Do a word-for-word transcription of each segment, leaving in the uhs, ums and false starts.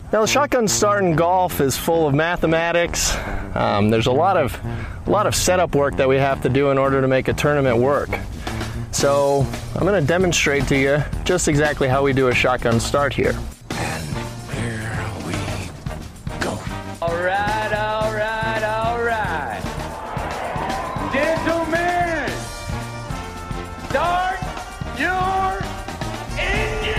Now, the shotgun start in golf is full of mathematics. Um, there's a lot of a lot of setup work that we have to do in order to make a tournament work. So I'm going to demonstrate to you just exactly how we do a shotgun start here. And here we go. All right, all right, all right. Gentlemen, start your engine!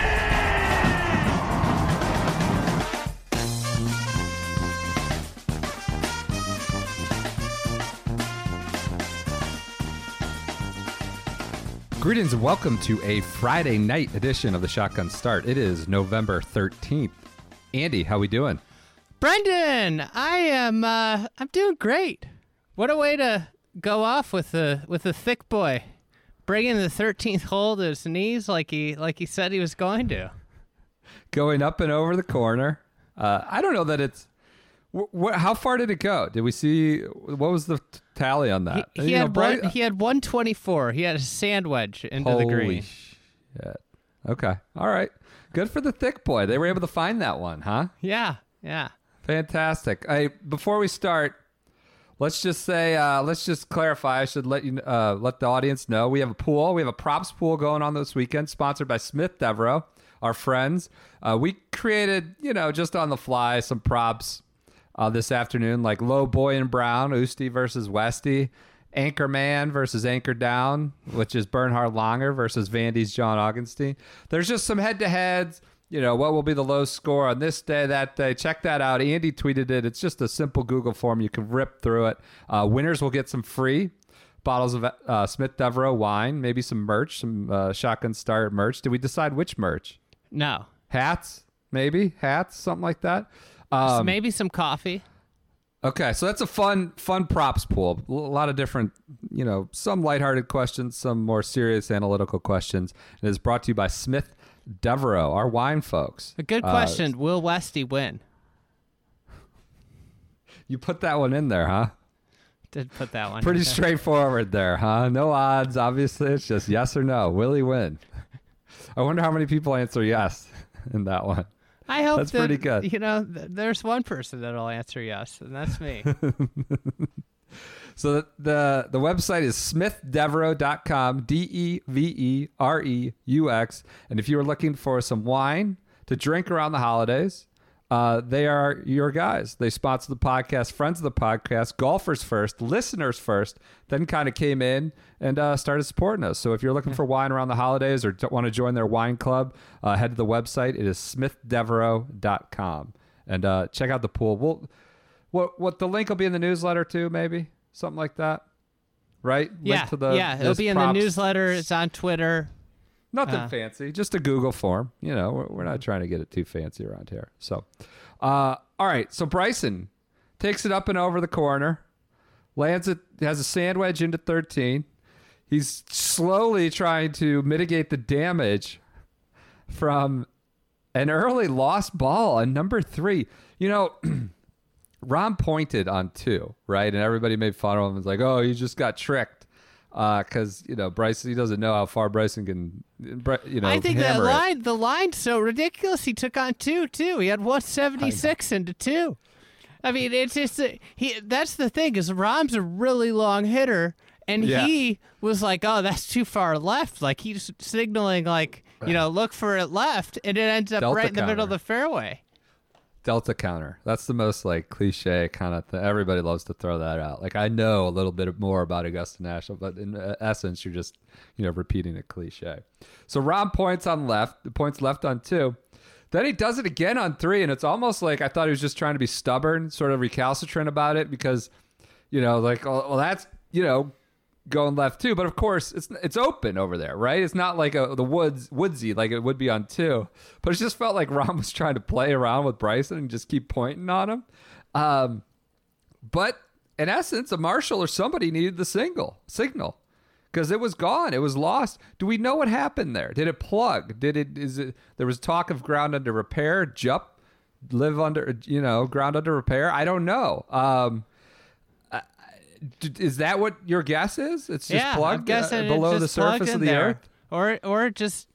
Greetings and welcome to a Friday night edition of the Shotgun Start. It is November thirteenth. Andy, how we doing? Brendan, I am uh, I'm doing great. What a way to go off with the with the thick boy, bringing the thirteenth hole to his knees like he like he said he was going to. Going up and over the corner. Uh, I don't know that it's. Wh- wh- how far did it go? Did we see what was the t- tally on that? He, he You know, had Bright- one, he had one twenty-four. He had a sand wedge into Holy the green. shit. Okay. All right. Good for the thick boy. They were able to find that one, huh? Yeah, yeah. Fantastic. Hey, before we start, let's just say, uh, let's just clarify. I should let you, uh, let the audience know we have a pool. We have a props pool going on this weekend, sponsored by Smith Devereaux, our friends. Uh, we created, you know, just on the fly, some props uh, this afternoon, like Low Boy and Brown, Usti versus Westy, Anchor Man versus Anchor Down, which is Bernhard Langer versus Vandy's John Augenstein. There's just some head-to-heads. You know, what will be the low score on this day, that day? Check that out. Andy tweeted it. It's just a simple Google form. You can rip through it. Uh, winners will get some free bottles of uh, Smith Devereaux wine, maybe some merch, some uh, Shotgun Start merch. Did we decide which merch? No. Hats, maybe? Hats, something like that? So Um, maybe some coffee. Okay, so that's a fun, fun props pool. A lot of different, you know, some lighthearted questions, some more serious analytical questions. It is brought to you by Smith Devereaux, our wine folks. A good Uh, question. Will Westy win? You put that one in there, huh? Did put that one. Pretty in there. straightforward there, huh? No odds, obviously. It's just yes or no. Will he win? I wonder how many people answer yes in that one. I hope That's that, pretty good. You know, th- there's one person that'll answer yes, and that's me. So the, the the website is smith devereaux dot com, D E V E R E U X. And if you are looking for some wine to drink around the holidays, uh, they are your guys. They sponsor the podcast, friends of the podcast, golfers first, listeners first, then kind of came in and uh, started supporting us. So if you're looking for wine around the holidays or want to join their wine club, uh, head to the website. It is smith devereaux dot com. And uh, check out the pool. We'll, what, what the link will be in the newsletter too, maybe? Something like that, right? yeah, Link to the, yeah. It'll this be in props. the newsletter. It's on Twitter. Nothing uh, fancy, just a Google form. You know, we're, we're not trying to get it too fancy around here. So, uh, all right. So Bryson takes it up and over the corner, lands it, has a sand wedge into thirteen. He's slowly trying to mitigate the damage from an early lost ball on number three. You know. Ron pointed on two, right? And everybody made fun of him. It's like, oh, you just got tricked. Because, uh, you know, Bryson, he doesn't know how far Bryson can, you know, I think that hammer it. line, the line's so ridiculous. He took on two, too. He had one seventy-six into two. I mean, it's just, uh, he. That's the thing, is Rom's a really long hitter, and Yeah. he was like, oh, that's too far left. Like, he's signaling, like, you know, look for it left, and it ends up Delta right in the middle of counter. the fairway. Delta counter. That's the most, like, cliche kind of thing. Everybody loves to throw that out. Like, I know a little bit more about Augusta National, but in essence, you're just, you know, repeating a cliche. So Ron points on left, points left on two. Then he does it again on three, and it's almost like I thought he was just trying to be stubborn, sort of recalcitrant about it because, you know, like, oh, well, that's, you know, going left too. But of course, it's it's open over there, right? It's not like a, the woods woodsy like it would be on two. But it just felt like Ron was trying to play around with Bryson and just keep pointing on him. Um, but in essence, a marshal or somebody needed the single signal. Because it was gone. It was lost. Do we know what happened there? Did it plug? Did it, is it, there was talk of ground under repair, Jup, live under, you know, ground under repair. I don't know. Um, uh, is that what your guess is? It's just yeah, plugged I'm guessing uh, below it the just plugged surface of in the there. earth? Or, or it just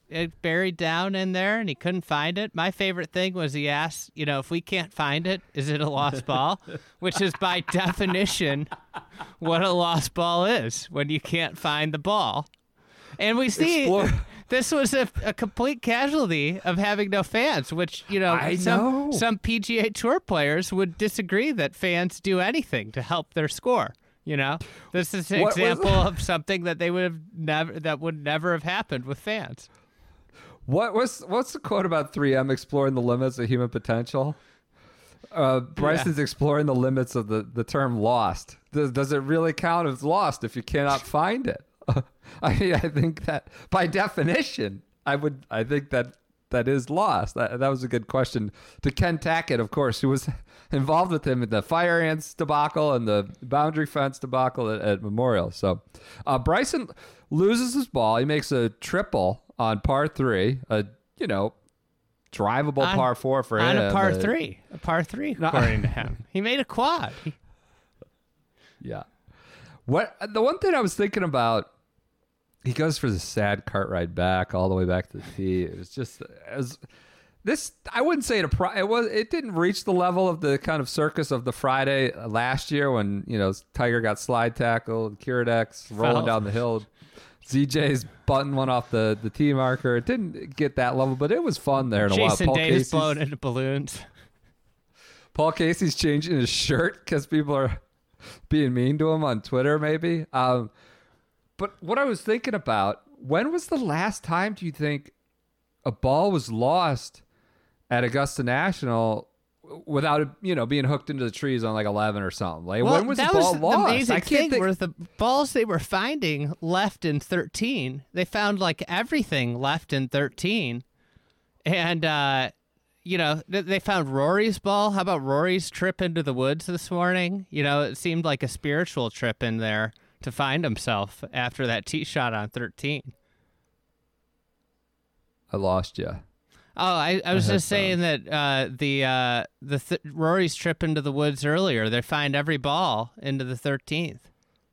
it buried down in there, and he couldn't find it. My favorite thing was he asked, you know, if we can't find it, is it a lost ball? Which is by definition what a lost ball is, when you can't find the ball. And we see Explore. this was a, a complete casualty of having no fans, which, you know, I some, know. some P G A Tour players would disagree that fans do anything to help their score. You know, this is an What was- example of something that they would have never, that would never have happened with fans. What was what's the quote about three M exploring the limits of human potential? Uh, Bryson's exploring the limits of the, the term lost. Does, does it really count as lost if you cannot find it? I mean, I think that by definition, I would I think that that is lost. That, that was a good question to Ken Tackett, of course, who was involved with him in the fire ants debacle and the boundary fence debacle at, at Memorial. So uh, Bryson loses his ball. He makes a triple on par three, a you know drivable On- par four for On him. a par Uh, three, a par three, according to him. He made a quad. He- Yeah. What the one thing I was thinking about, he goes for the sad cart ride back all the way back to the tee. It was just as this. I wouldn't say it. A pro, it was. It didn't reach the level of the kind of circus of the Friday last year when you know Tiger got slide tackled, Kiridex rolling Fell. down the hill, Z J's button one off the the tee marker. It didn't get that level, but it was fun there in a while. Jason Paul Davis Casey's- blowing into balloons. Paul Casey's changing his shirt because people are being mean to him on Twitter, maybe. Um, but what I was thinking about, when was the last time do you think a ball was lost at Augusta National without it, you know, being hooked into the trees on like eleven or something? Like, Well, when was that the ball was lost? the amazing I can't thing think. were the balls they were finding left in thirteen. They found like everything left in thirteen, and uh, you know th- they found Rory's ball. How about Rory's trip into the woods this morning? You know, it seemed like a spiritual trip in there to find himself after that tee shot on thirteen. I lost you. Oh, I, I was I just had saying that uh, the uh, the th- Rory's trip into the woods earlier. They find every ball into the thirteenth.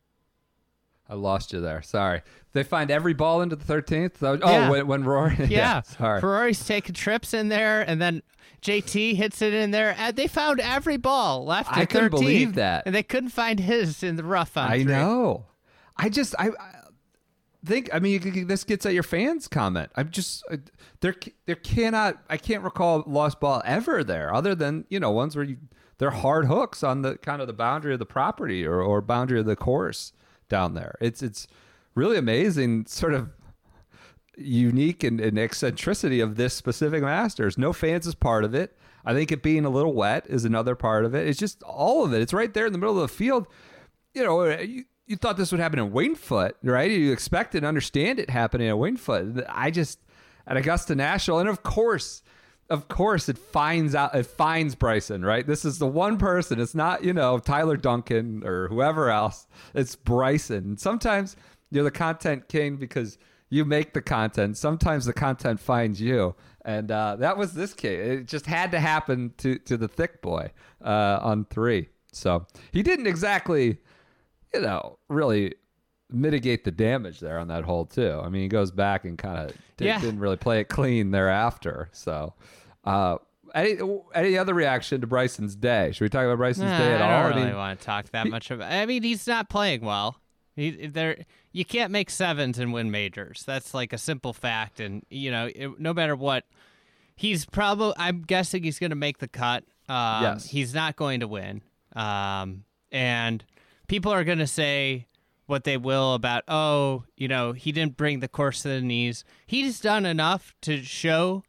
I lost you there. Sorry. They find every ball into the thirteenth? Oh, Yeah. when, when Rory. Yeah, Sorry. Rory's taking trips in there, and then J T hits it in there. And they found every ball left in I couldn't thirteen, believe that. and they couldn't find his in the rough on I three. know. I just I, I think I mean you could- this gets at your fans' comment. I'm just uh, there. There cannot. I can't recall lost ball ever there, other than you know ones where you they're hard hooks on the kind of the boundary of the property or, or boundary of the course down there. It's it's really amazing, sort of unique and, and eccentricity of this specific Masters. No fans is part of it. I think it being a little wet is another part of it. It's just all of it. It's right there in the middle of the field. You know, you, you thought this would happen in Winged Foot, right? You expect and understand it happening at Winged Foot. I just at Augusta National, and of course, of course, it finds out it finds Bryson, right? This is the one person. It's not you know Tyler Duncan or whoever else. It's Bryson. Sometimes you're the content king because you make the content. Sometimes the content finds you, and uh, that was this case. It just had to happen to to the thick boy uh, on three. So he didn't exactly, you know, really mitigate the damage there on that hole too. I mean, he goes back and kind of did, Yeah. didn't really play it clean thereafter. So, uh, any any other reaction to Bryson's day? Should we talk about Bryson's Nah, day at I all? don't I really mean, want to talk that much about. I mean, he's not playing well. He there. You can't make sevens and win majors. That's like a simple fact. And you know, it, no matter what, he's probably. I'm guessing he's going to make the cut. Um, Yes. He's not going to win. Um, and people are going to say what they will about, oh, you know, he didn't bring the course to the knees. He's done enough to show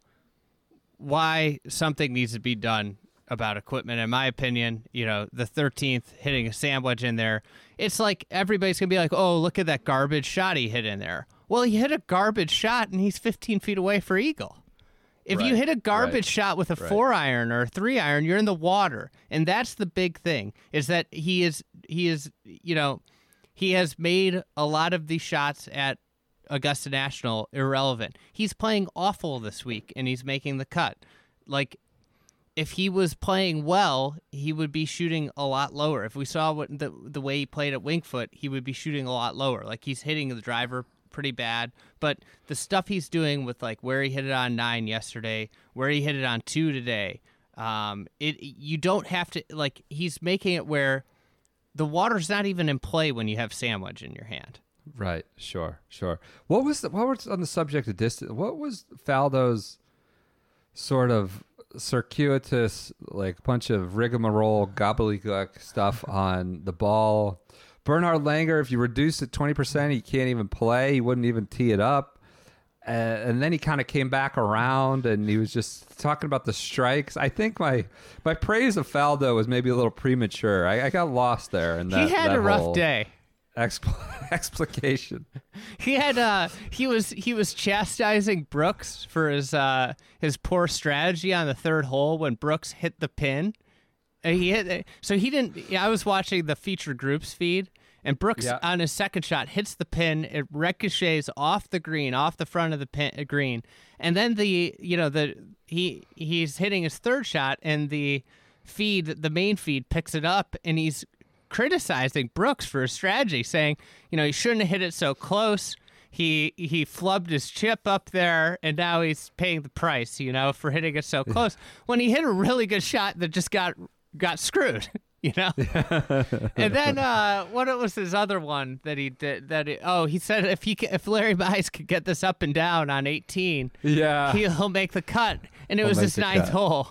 why something needs to be done about equipment. In my opinion, you know, the thirteenth hitting a sandwich in there, it's like everybody's going to be like, oh, look at that garbage shot he hit in there. Well, he hit a garbage shot and he's fifteen feet away for eagle. If you Right, hit a garbage right, shot with a right. four iron or a three iron, you're in the water. And that's the big thing, is that he is he is you know, he has made a lot of these shots at Augusta National irrelevant. He's playing awful this week and he's making the cut. Like, if he was playing well, he would be shooting a lot lower. If we saw what the the way he played at Winged Foot, he would be shooting a lot lower. Like, he's hitting the driver pretty bad. But the stuff he's doing with like where he hit it on nine yesterday, where he hit it on two today, um, it you don't have to like he's making it where the water's not even in play when you have sandwich in your hand. Right. Sure. Sure. What was the, what was on the subject of distance? What was Faldo's sort of circuitous, like bunch of rigmarole, gobbledygook stuff on the ball? Bernhard Langer, if you reduce it twenty percent, he can't even play. He wouldn't even tee it up. Uh, and then he kind of came back around and he was just talking about the strikes. I think my my praise of Faldo was maybe a little premature. I, I got lost there. And that he had that a rough whole day. Expl- explication. He had uh he was he was chastising Brooks for his uh his poor strategy on the third hole when Brooks hit the pin. And he hit so he didn't. Yeah, I was watching the feature groups feed, and Brooks Yeah. on his second shot hits the pin. It ricochets off the green, off the front of the pin, uh, green, and then the you know the he he's hitting his third shot, and the feed the main feed picks it up, and he's criticizing Brooks for his strategy, saying, you know, he shouldn't have hit it so close. He he flubbed his chip up there, and now he's paying the price, you know, for hitting it so close. When he hit a really good shot that just got got screwed, you know. And then uh, what was his other one that he did? That he, oh, he said if he ca- if Larry Mize could get this up and down on eighteen, Yeah. he'll make the cut. And it He'll was make his the ninth cut. hole.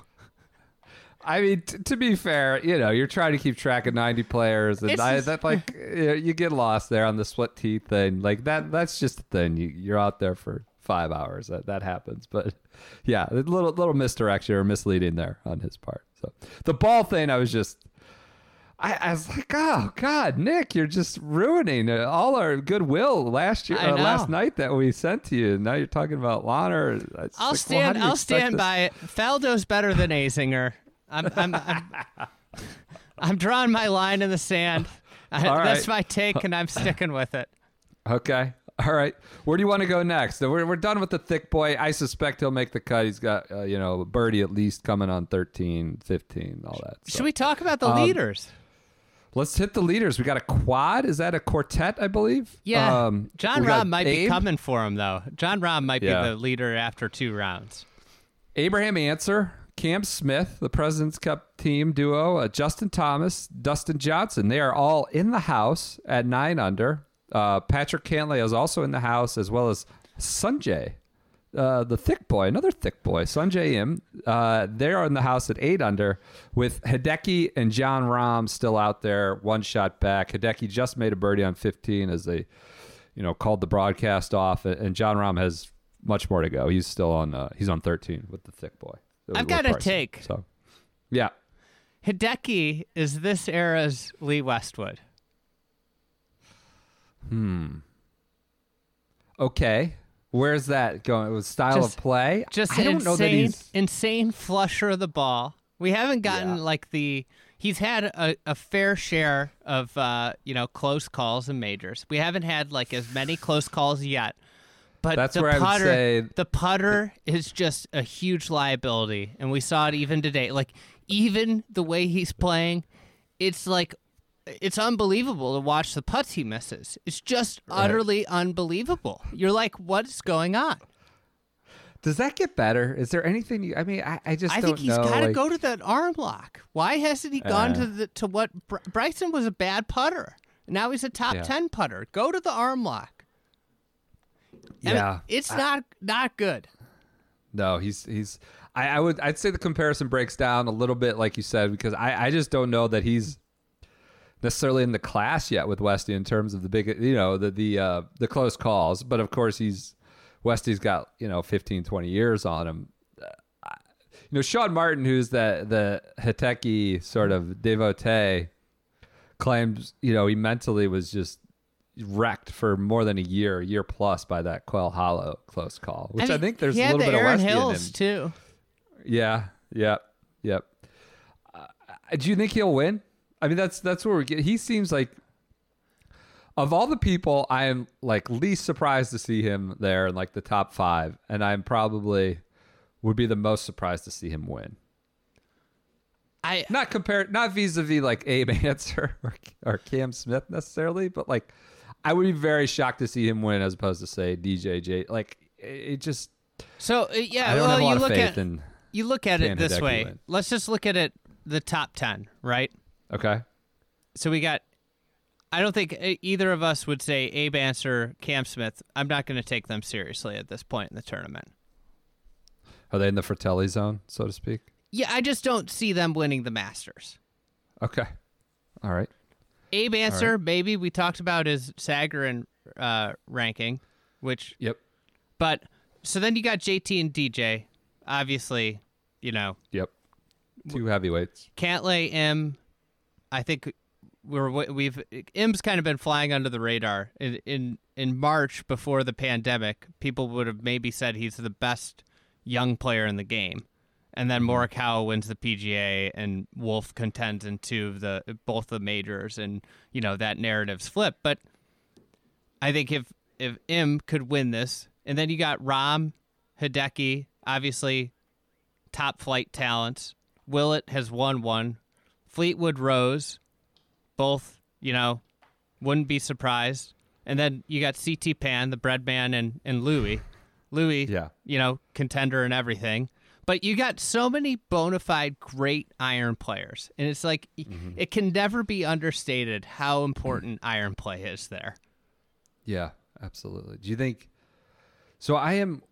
I mean, t- to be fair, you know, you're trying to keep track of ninety players, and It's I, just- that like you, know, you get lost there on the split teeth thing. Like that, that's just the thing. You you're out there for five hours. That that happens. But yeah, a little little misdirection or misleading there on his part. So the ball thing, I was just. I, I was like, oh God, Nick, you're just ruining uh, all our goodwill last year, I uh, know. last night that we sent to you. And now you're talking about Launer. It's I'll like, well, how stand. do you I'll expect stand this- by it. Faldo's better than Azinger. I'm. I'm. I'm, I'm drawing my line in the sand. I, All That's right. my take, and I'm sticking with it. Okay. All right. Where do you want to go next? So we're, we're done with the thick boy. I suspect he'll make the cut. He's got, uh, you know, birdie at least coming on thirteen, fifteen, all that. So. Should we talk about the Um, leaders? Let's hit the leaders. We got a quad. Is that a quartet, I believe? Yeah. Um, John we got Rahm might be Abe, coming for him, though. John Rahm might Yeah. be the leader after two rounds. Abraham Answer, Cam Smith, the President's Cup team duo, uh, Justin Thomas, Dustin Johnson. They are all in the house at nine under. Uh, Patrick Cantlay is also in the house, as well as Sanjay, uh, the thick boy, another thick boy, Sanjay Im. Uh, they're in the house at eight under, with Hideki and John Rahm still out there, one shot back. Hideki just made a birdie on fifteen as they, you know, called the broadcast off, and John Rahm has much more to go. He's still on. Uh, he's on thirteen with the thick boy. I've with got a Bryson. take. So, yeah. Hideki is this era's Lee Westwood. Okay. Where's that going? With style Just- of play? Just I don't insane, know that he's. insane flusher of the ball. We haven't gotten Yeah. like the. He's had a, a fair share of uh, you know close calls in majors. We haven't had like as many close calls yet. But That's the where I would putter, say- the putter is just a huge liability, and we saw it even today. Like even the way he's playing, it's like it's unbelievable to watch the putts he misses. It's just utterly unbelievable. You're like, what's going on? Does that get better? Is there anything you? I mean, I, I just I don't think he's know. got to like- go to that arm lock. Why hasn't he gone Uh. to the to what Br- Bryson was a bad putter. Now he's a top Yeah. ten putter. Go to the arm lock. I mean, Yeah. it's not not good. No, he's he's. I, I would I'd say the comparison breaks down a little bit, like you said, because I, I just don't know that he's necessarily in the class yet with Westy in terms of the big, you know, the the uh, the close calls. But of course, he's Westy's got you know fifteen, twenty years on him. Uh, I- you know, Sean Martin, who's the the Hideki sort of devotee, claims you know he mentally was just wrecked for more than a year, a year plus by that Quail Hollow close call, which I, mean, think there's he a had little the bit Aaron of Westy in him. Hills too. Yeah, yep, yep. Uh, do you think he'll win? I mean, that's that's where we get. He seems like of all the people, I am like least surprised to see him there in like the top five, and I'm probably would be the most surprised to see him win. I Not compared, not vis-a-vis like Abe Answer or, or Cam Smith necessarily, but like I would be very shocked to see him win as opposed to say D J J. Like it just. So uh, yeah, I don't well, have a lot you of look faith at in you look at it can this Hideki way. win. Let's just look at it the top ten, right? Okay. So we got. I don't think e- either of us would say Abe Ancer, Cam Smith. I'm not going to take them seriously at this point in the tournament. Are they in the Fratelli zone, so to speak? Yeah, I just don't see them winning the Masters. Okay. All right. Abe Ancer, All right. maybe we talked about his Sagarin uh, ranking, which. Yep. But so then you got J T and D J. Obviously, you know, Yep. Two heavyweights. Cantlay, M. I think we're we've M's kind of been flying under the radar. In in in March before the pandemic, people would have maybe said he's the best young player in the game. And then Morikawa wins the P G A, and Wolf contends in two of the both the majors, and you know that narrative's flipped. But I think if if M could win this, and then you got Rahm, Hideki, obviously top flight talents. Willett has won one. Fleetwood, Rose, both you know wouldn't be surprised. And then you got C T Pan, the bread man, and and Louis, Louis, Yeah. you know contender and everything. But you got so many bona fide great iron players. And it's like, mm-hmm. it can never be understated how important iron play is there. Yeah, absolutely. Do you think, so I am,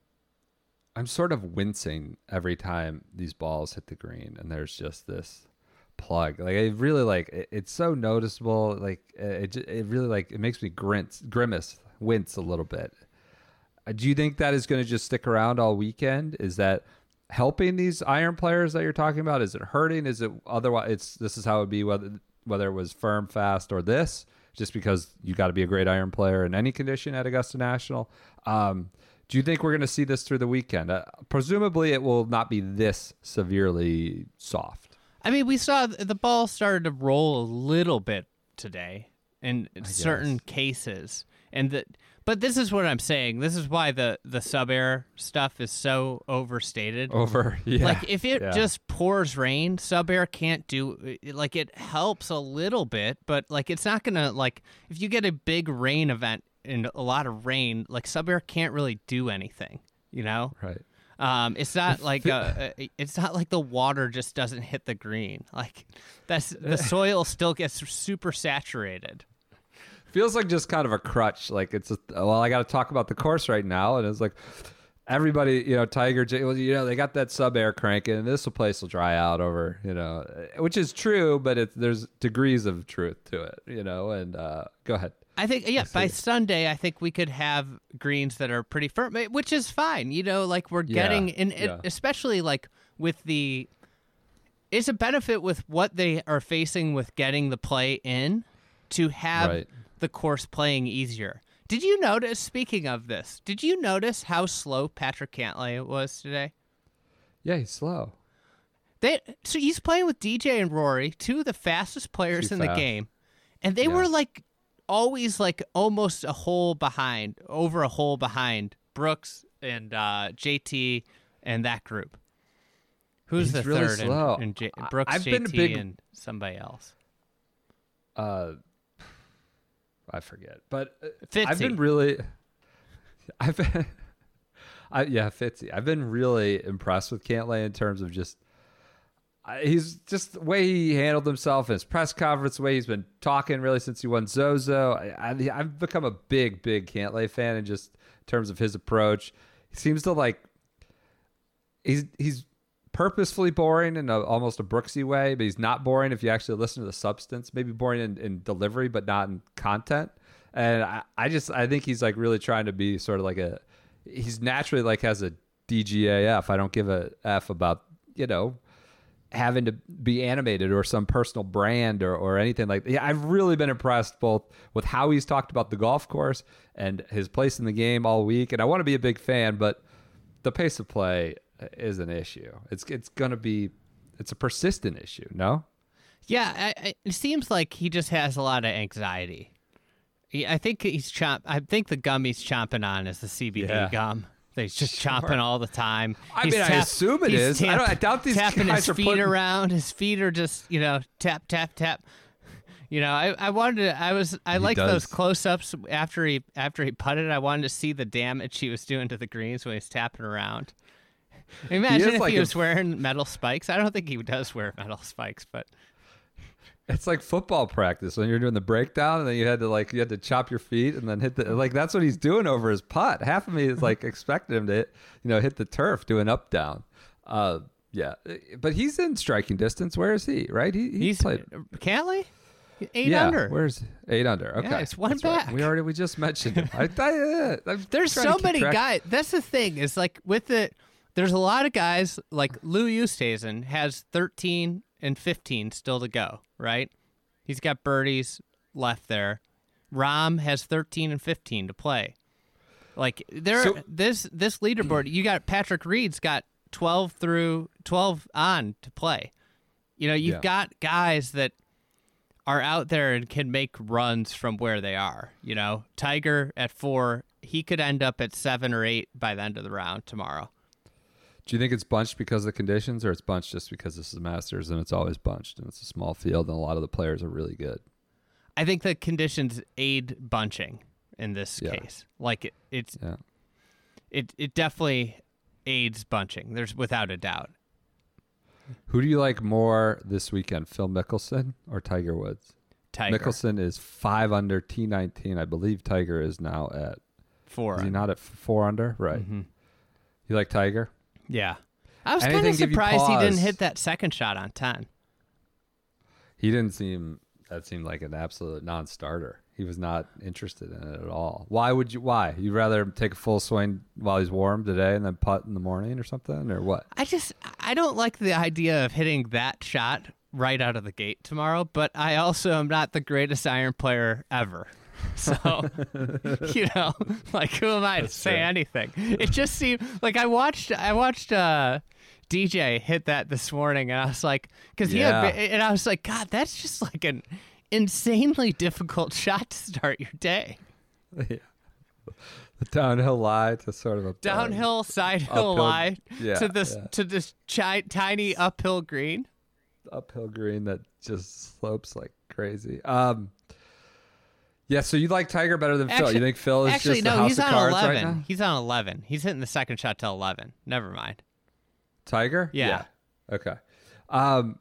I'm sort of wincing every time these balls hit the green and there's just this plug. Like I really like, it, it's so noticeable. Like it, it really like, it makes me grince, grimace, wince a little bit. Uh, do you think that is going to just stick around all weekend? Is that helping these iron players that you're talking about? Is it hurting? Is it otherwise? It's this is how it would be whether whether it was firm, fast, or this. Just because you got to be a great iron player in any condition at Augusta National. Um, do you think we're going to see this through the weekend? Uh, presumably, it will not be this severely soft. I mean, we saw the ball started to roll a little bit today in certain guess. cases, and that. But this is what I'm saying. This is why the, the sub-air stuff is so overstated. Over, yeah. Like, if it yeah. just pours rain, sub-air can't do... Like, it helps a little bit, but, like, it's not going to... Like, if you get a big rain event and a lot of rain, like, sub-air can't really do anything, you know? Right. Um, it's not like a, it's not like the water just doesn't hit the green. Like, that's the soil still gets super saturated. Feels like just kind of a crutch. Like it's, a, well, I got to talk about the course right now. And it's like everybody, you know, Tiger, well, you know, they got that sub air cranking and this place will dry out over, you know, which is true, but it's, there's degrees of truth to it, you know, and uh, go ahead. I think, yeah, by Sunday, I think we could have greens that are pretty firm, which is fine. You know, like we're Yeah, getting, and yeah. it, especially like with the, it's a benefit with what they are facing with getting the play in to have Right. the course playing easier. Did you notice, speaking of this, did you notice how slow Patrick Cantlay was today? Yeah, he's slow. They So he's playing with D J and Rory, two of the fastest players Too in the fast. game. And they Yeah. were like always like almost a hole behind, over a hole behind Brooks and uh, J T and that group. Who's He's the really third? slow. And, and J- I- Brooks, I've J been a T, big- and somebody else. Uh, I forget, but uh, Fitzy. I've been really, I've been, I, yeah, Fitzy. I've been really impressed with Cantlay in terms of just, I, he's just the way he handled himself in his press conference, the way he's been talking really since he won Zozo. I, I, I've become a big, big Cantlay fan in just in terms of his approach. He seems to like, he's he's purposefully boring in a, almost a Brooksy way, but he's not boring if you actually listen to the substance. Maybe boring in, in delivery, but not in content. And I, I just I think he's like really trying to be sort of like a. He's naturally like has a D G A F. I don't give a F about you know having to be animated or some personal brand or, or anything like that. Yeah, I've really been impressed both with how he's talked about the golf course and his place in the game all week. And I want to be a big fan, but the pace of play is an issue. It's it's going to be, it's a persistent issue, no? Yeah, I, I, it seems like he just has a lot of anxiety. He, I think he's chomp. I think the gum he's chomping on is the C B D Yeah. gum. That he's just chomping all the time. I He's mean, I tap- assume it he's is. I don't- I doubt these tapping guys his are feet putting- around. His feet are just you know tap tap tap. You know, I, I wanted to, I was, I He like does. those close-ups after he, after he putted. I wanted to see the damage he was doing to the greens when he's tapping around. Imagine is if like he a- was wearing metal spikes. I don't think he does wear metal spikes, but It's like football practice when you're doing the breakdown and then you had to like you had to chop your feet and then hit the like that's what he's doing over his putt. Half of me is like expecting him to hit, you know hit the turf, do an up down. Uh, yeah, but he's in striking distance. Where is he? Right? He he's, he's played Cantley, eight yeah. under. Where's eight under? Okay, Yeah, it's one That's right. back. We already we just mentioned him. I, I, I'm There's trying to so keep many track. guys. That's the thing. Is like with the there's a lot of guys like Lou Oosthuizen has thirteen and fifteen still to go. Right? He's got birdies left there. Rahm has thirteen and fifteen to play. Like there, So- this this leaderboard, you got Patrick Reed's got twelve through twelve on to play. You know, you've Yeah. got guys that are out there and can make runs from where they are. You know, Tiger at four, he could end up at seven or eight by the end of the round tomorrow. Do you think it's bunched because of the conditions, or it's bunched just because this is Masters and it's always bunched and it's a small field and a lot of the players are really good? I think the conditions aid bunching in this Yeah. case. Like it, it's Yeah. it it definitely aids bunching. There's without a doubt. Who do you like more this weekend, Phil Mickelson or Tiger Woods? Tiger Mickelson is five under T nineteen. I believe Tiger is now at. four. Is he not at four under? Right. Mhm. You like Tiger? Yeah. I was kind Anything of give you surprised he didn't pause? hit that second shot on ten. He didn't seem. That seemed like an absolute non-starter. He was not interested in it at all. Why would you? Why you'd rather take a full swing while he's warm today and then putt in the morning or something, or what? I just I don't like the idea of hitting that shot right out of the gate tomorrow, but I also am not the greatest iron player ever. So, you know, like who am I to say true. anything? It just seemed like I watched I watched uh D J hit that this morning and I was like cuz he Yeah. had, and I was like god, that's just like an insanely difficult shot to start your day. Yeah. The downhill lie to sort of a Downhill side hill Uphill- lie yeah, to this yeah. to this chi- tiny uphill green. uphill green that just slopes like crazy. Um, yeah, so you like Tiger better than Phil? Actually- You think Phil is Actually, just no, a house he's of on cards eleven. right now? He's on eleven. He's hitting the second shot to eleven. Never mind. Tiger? Yeah. Okay. Um,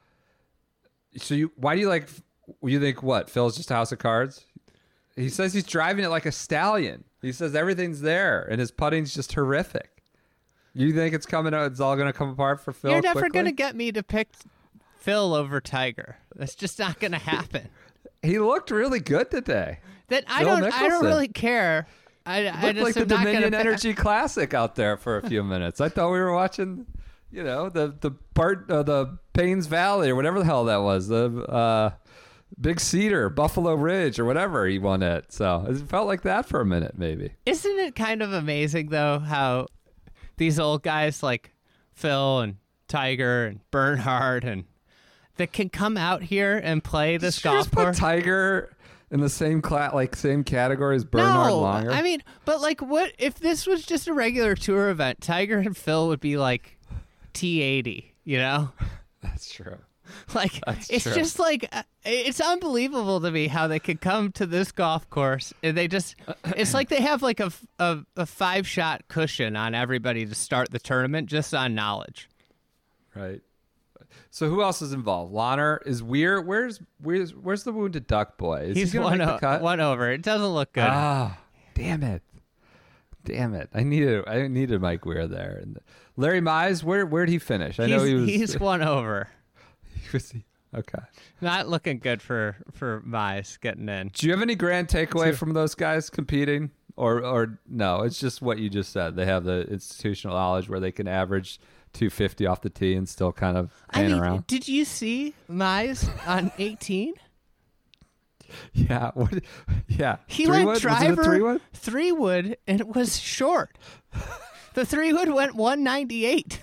so you why do you like? You think what? Phil's just a house of cards? He says he's driving it like a stallion. He says everything's there, and his putting's just horrific. You think it's coming out? It's all going to come apart for Phil? You're never quickly? going to get me to pick Phil over Tiger. That's just not going to happen. He looked really good today. That I Phil don't. I don't Mickelson. really care. I, I Looked just like the am not Dominion gonna Energy Classic out there for a few minutes. I thought we were watching, you know, the the part uh, the Paynes Valley or whatever the hell that was, the uh, Big Cedar, Buffalo Ridge or whatever he won at. So it felt like that for a minute, maybe. Isn't it kind of amazing though how these old guys like Phil and Tiger and Bernhard and that can come out here and play this Did you golf just put course? Tiger in the same class, like same category as Bernhard no, Langer? I mean, but like, what if this was just a regular tour event? Tiger and Phil would be like T eighty, you know? That's true. Like, That's it's true. just like uh, it's unbelievable to me how they could come to this golf course and they just. It's like they have like a a, a five shot cushion on everybody to start the tournament just on knowledge. Right. So who else is involved? Launer is Weir. Where's where's where's the wounded duck boy? Is He's he gonna one, make the o- cut? one over. It doesn't look good. Ah, damn it, damn it! I needed I needed Mike Weir there. And Larry Mize, where where'd he finish? I he's, know he was. he's one over. he was okay. Not looking good for for Mize getting in. Do you have any grand takeaway Two. from those guys competing, or or no? It's just what you just said. They have the institutional knowledge where they can average two fifty off the tee and still kind of I hang mean, around. did you see Mize on eighteen? Yeah. What? Yeah. He three went wood? driver, Was it a three wood? three wood, and it was short. The three wood went one ninety-eight.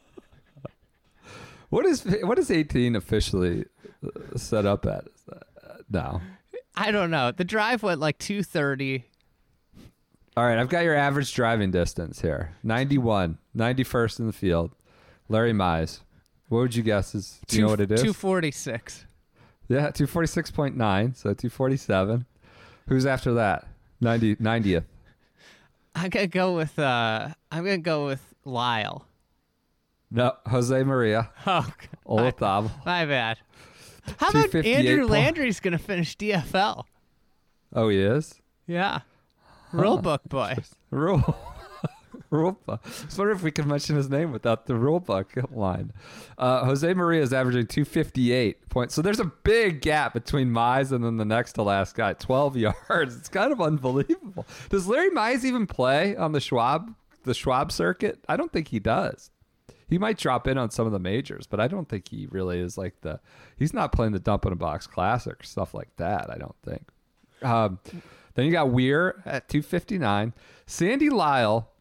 What is what is eighteen officially uh, set up at uh, now? I don't know. The drive went like two thirty. All right, I've got your average driving distance here. ninety-one, ninety-first in the field. Larry Mize. What would you guess is, do you know what it is? two forty-six. Yeah, two forty-six point nine, so two forty-seven. Who's after that? ninety, ninetieth. I'm gonna go with uh I'm gonna go with Lyle. No, Jose Maria. Oh, my, Olazabal. my bad. How about two fifty-eight Andrew point- Landry's gonna finish D F L? Oh, he is? Yeah, rule book boy. Rule. Rule book. I was wondering if we could mention his name without the rule book line. Uh, Jose Maria is averaging two fifty-eight points. So there's a big gap between Mize and then the next to last guy, twelve yards. It's kind of unbelievable. Does Larry Mize even play on the Schwab, the Schwab circuit? I don't think he does. He might drop in on some of the majors, but I don't think he really is like the. He's not playing the Dump in a Box Classic or stuff like that. I don't think. Um, then you got Weir at two fifty-nine. Sandy Lyle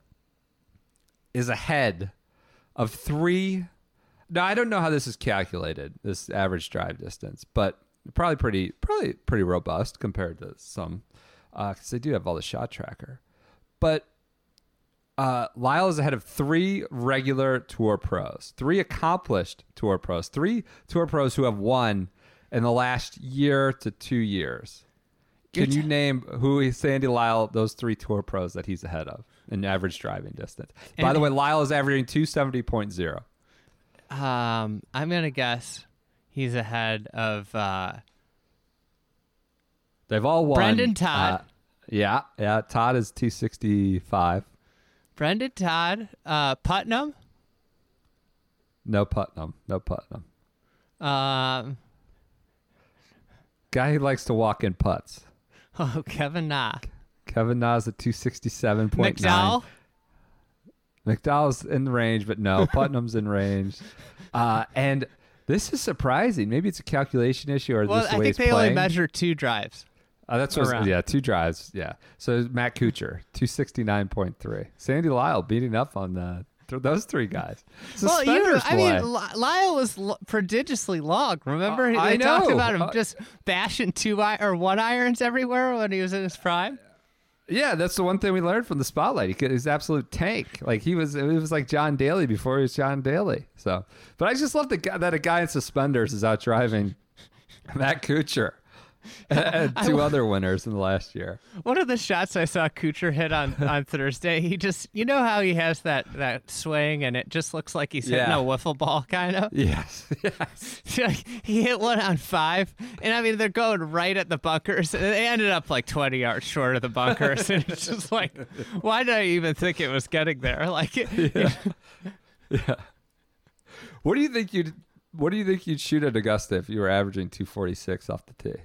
is ahead of three. Now I don't know how this is calculated, this average drive distance, but probably pretty, probably pretty robust compared to some, because they do have all the shot tracker. But uh, Lyle is ahead of three regular tour pros, three accomplished tour pros, three tour pros who have won in the last year to two years. Can you name who is Sandy Lyle, those three tour pros that he's ahead of in average driving distance? And By the way, Lyle is averaging two seventy point oh. Um, I'm gonna guess he's ahead of uh, They've all won. Brendan Todd. Uh, yeah, yeah. Todd is two sixty-five. Brendan Todd, uh, Putnam. No Putnam. No Putnam. Um, Guy who likes to walk in putts. oh, Kevin Na. Kevin Na's at two sixty-seven point nine. McDowell. McDowell's in the range, but no, Putnam's in range. Uh, and this is surprising. Maybe it's a calculation issue or Well, just the I way think he's they playing. only measure two drives. Uh, that's what, around. yeah, two drives. Yeah. So Matt Kuchar, two sixty-nine point three. Sandy Lyle beating up on the, th- those three guys. Well, you, Suspenders I mean, boy. Li- Lyle was l- prodigiously long. Remember, Uh, they I talked know. about him Uh, just bashing two I- or one irons everywhere when he was in his prime. Yeah, that's the one thing we learned from the spotlight. He could, he's an absolute tank. Like he was, it was like John Daly before he was John Daly. So, but I just love the guy, that a guy in suspenders is out driving Matt Kuchar and two other winners in the last year. One of the shots I saw Kuchar hit on, on Thursday, he just, you know how he has that, that swing and it just looks like he's hitting Yeah. a wiffle ball kind of? Yes, yes. He hit one on five, and I mean, they're going right at the bunkers. And they ended up like twenty yards short of the bunkers. And it's just like, why did I even think it was getting there? Like, Yeah. yeah. What do you think you'd What do you think you'd shoot at Augusta if you were averaging two forty-six off the tee?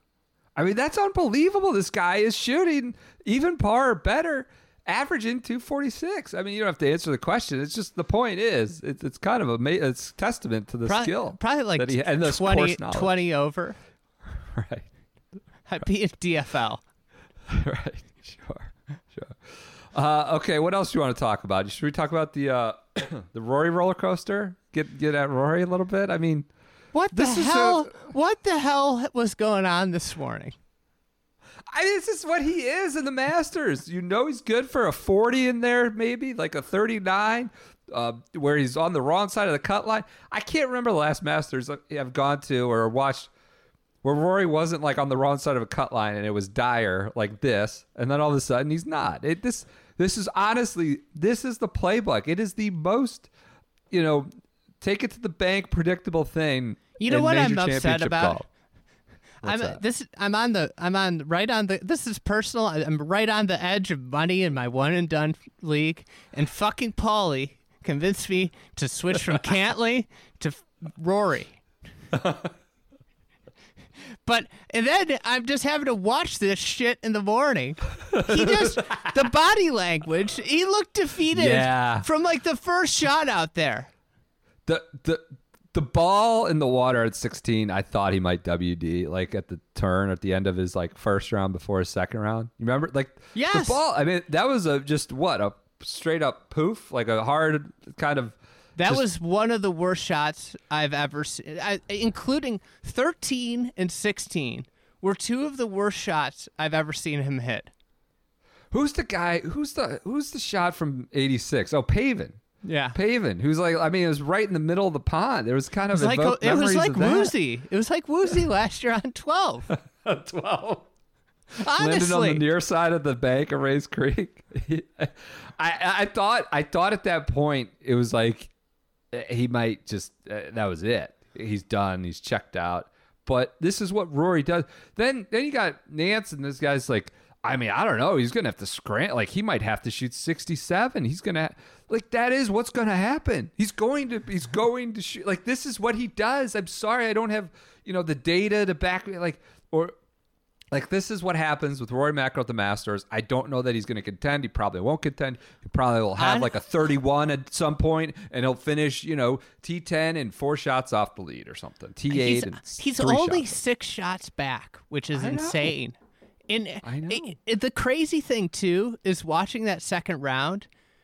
I mean, that's unbelievable. This guy is shooting even par or better, averaging two forty-six. I mean, you don't have to answer the question. It's just the point is, it's it's kind of a ma- it's testament to the probably, skill. probably like that he, and this twenty, course knowledge. twenty over. Right. I'd be in D F L. Right. Sure. Sure. Uh, okay. What else do you want to talk about? Should we talk about the uh, the Rory roller coaster? Get get at Rory a little bit. I mean, What the This is hell? a- what the hell was going on this morning? I mean, this is what he is in the Masters. You know, he's good for a forty in there, maybe like a thirty-nine, uh, where he's on the wrong side of the cut line. I can't remember the last Masters I've gone to or watched where Rory wasn't like on the wrong side of a cut line and it was dire like this, and then all of a sudden he's not. It this this is honestly this is the playbook. It is the most, you know, take it to the bank predictable thing. You know in what major I'm upset championship about? golf. What's I'm that? this. I'm on the. I'm on right on the. This is personal. I'm right on the edge of money in my one and done league, and fucking Paulie convinced me to switch from Cantley to f- Rory. But and then I'm just having to watch this shit in the morning. He just the body language. He looked defeated Yeah. from like the first shot out there. The the the ball in the water at sixteen, I thought he might W D like at the turn at the end of his like first round before his second round. You remember like Yes. the ball? I mean, that was a just what a straight up poof, like a hard kind of. That just- was one of the worst shots I've ever seen, I, including thirteen and sixteen were two of the worst shots I've ever seen him hit. Who's the guy? Who's the who's the shot from eighty-six? Oh, Pavin. Yeah. Paven, who's like, I mean, it was right in the middle of the pond. It was kind It of was like evoked it was memories like of that. Woozy. It was like Woozy last year on twelve. twelve. Honestly, Landed on the near side of the bank of Rays Creek. I, I thought I thought at that point it was like he might just uh, that was it. He's done. He's checked out. But this is what Rory does. Then then you got Nance, and this guy's like, I mean, I don't know. He's gonna have to scram. Like he might have to shoot sixty-seven. He's gonna like that is what's gonna happen. He's going to he's going to shoot. Like this is what he does. I'm sorry, I don't have you know the data to back me. Like or. Like, this is what happens with Rory McIlroy at the Masters. I don't know that he's going to contend. He probably won't contend. He probably will have, I- like, a thirty-one at some point, and he'll finish, you know, T ten and four shots off the lead or something. T eight he's, and he's three only shots. six shots back, which is I know. insane. And I know. it- it- the crazy thing too is watching that second round.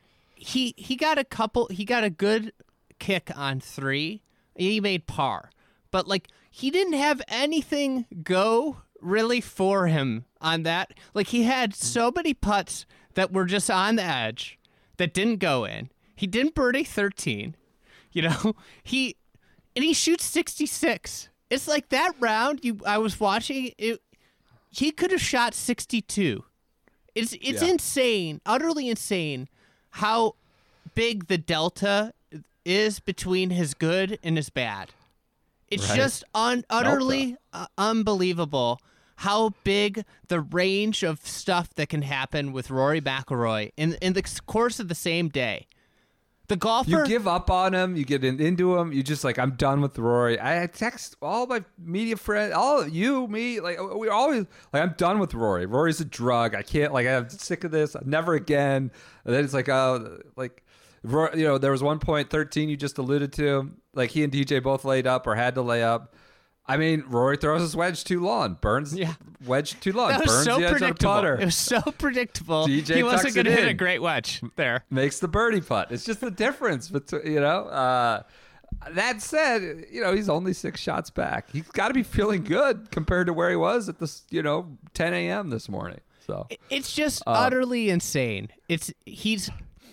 He he got a couple. He got a good kick on three. He made par, but like he didn't have anything go really for him on that. Like he had so many putts that were just on the edge that didn't go in. He didn't birdie thirteen. You know, he and he shoots sixty-six. It's like that round you I was watching it. He could have shot sixty-two. It's it's Yeah. insane, utterly insane, how big the delta is between his good and his bad. It's Right. just un, utterly uh, unbelievable how big the range of stuff that can happen with Rory McIlroy in in the course of the same day. The golfer, You give up on him. You get in, into him. You just like, I'm done with Rory. I I text all my media friends, all you, me, like we're always like, I'm done with Rory. Rory's a drug. I can't like, I'm sick of this. Never again. And then it's like, oh, like, Ro- you know, there was one point thirteen you just alluded to. Like he and D J both laid up or had to lay up. I mean, Rory throws his wedge too long, burns Yeah. wedge too long, that was burns so the edge of the predictable. putter. It was so predictable. D J he wasn't tucks going to it hit a in. great wedge there. Makes the birdie putt. It's just the difference between, you know. Uh, that said, you know, he's only six shots back. He's got to be feeling good compared to where he was at this, you know, ten a.m. this morning. So It's just Um, utterly insane. It's he's